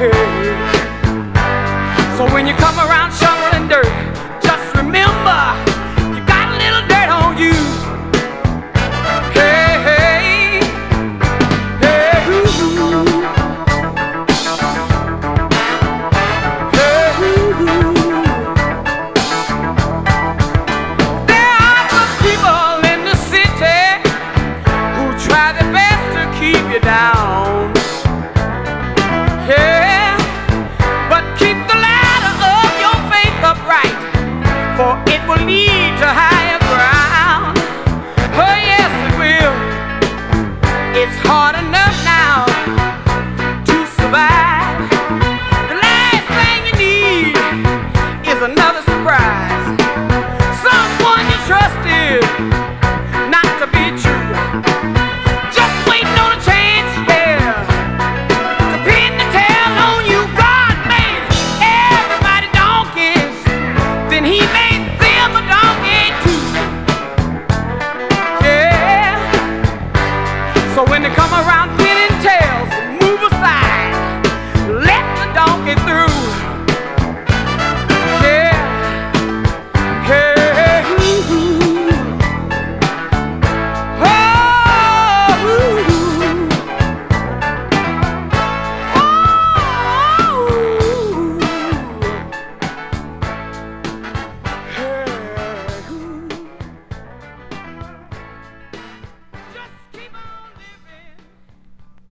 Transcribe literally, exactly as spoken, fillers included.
So when you come around shoveling dirt, just remember you got a little dirt on you. Hey, hey, hey, ooh. Hey, ooh. There are some people in the city who try their best to keep you down. Yeah, but keep the ladder of your faith upright, for it will lead to higher ground. Oh yes, it will. It's hard enough now to survive. The last thing you need is another surprise. Someone you trusted not to be true, just waiting on a chance, yeah, to pin the tail on you. God made everybody donkeys, then He made them a donkey too. Yeah. So when they come around pinning tails, move aside, let the donkey through.